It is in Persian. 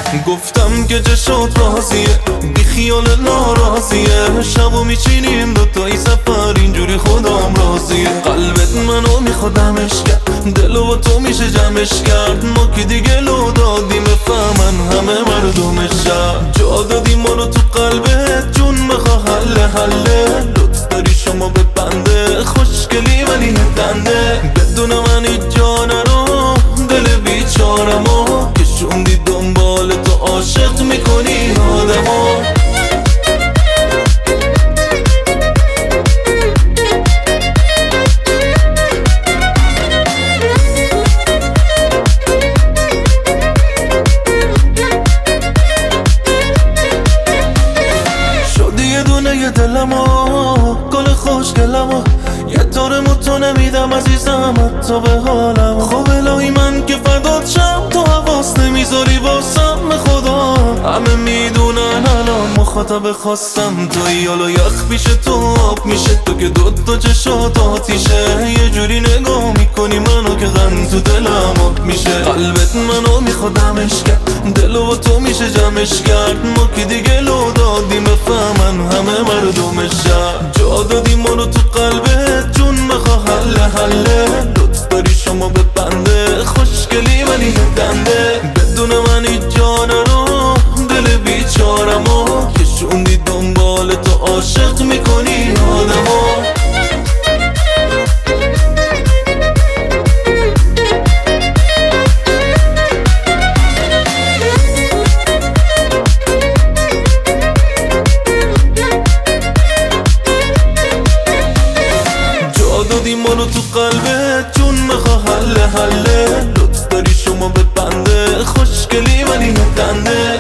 گفتم که چشات راضیه بی خیال ناراضیه، شبو میچینیم دوتایی سفر اینجوری خودم راضیه. قلبت منو میخوادمش کرد، دلو با تو میشه جمعش کرد. ما که دیگه لو دادیم بفهمن همه مردمش شد. جا دادیم ما رو تو قلبت جون بخوا حله حله. لطف داری شما به بنده خوشگلی ولی دنده. بدون من هیچ جا نرو دل بیچارمو کشوندی دنبال تو عاشق میکنی آدمو. شدی یه دونه دلمو گل خوشگلمو، یه طور تو نمیدم عزیزم حتی به حالم. خب الهی من که فدات شم تو حواس نمیذاری واسم خدا. همه میدونن الان مخاطب خواستم توی، حالا یخ پیشه تو آب میشه. تو که دوتا چشات آتیشه، یه جوری نگاه میکنی منو که غم تو دلم آب میشه. قلبت منو میخوادمش کرد، دلو با تو میشه جمعش کرد. ما که دیگه لو دادیم بفهمن همه مردمش شد. جا دادیم ما رو تو قلبت جون بخوا حله حله. لطف داری شما به بنده خوشگلی ولی دنده. بدون من هیچ جا نرو دل بیچارمو کشوندی دنبال تو عاشق میکنی آدمو. دادیم ما رو تو قلبت جون بخوا حله حله. لطف داری شما به بنده خوشگلی ولی دنده.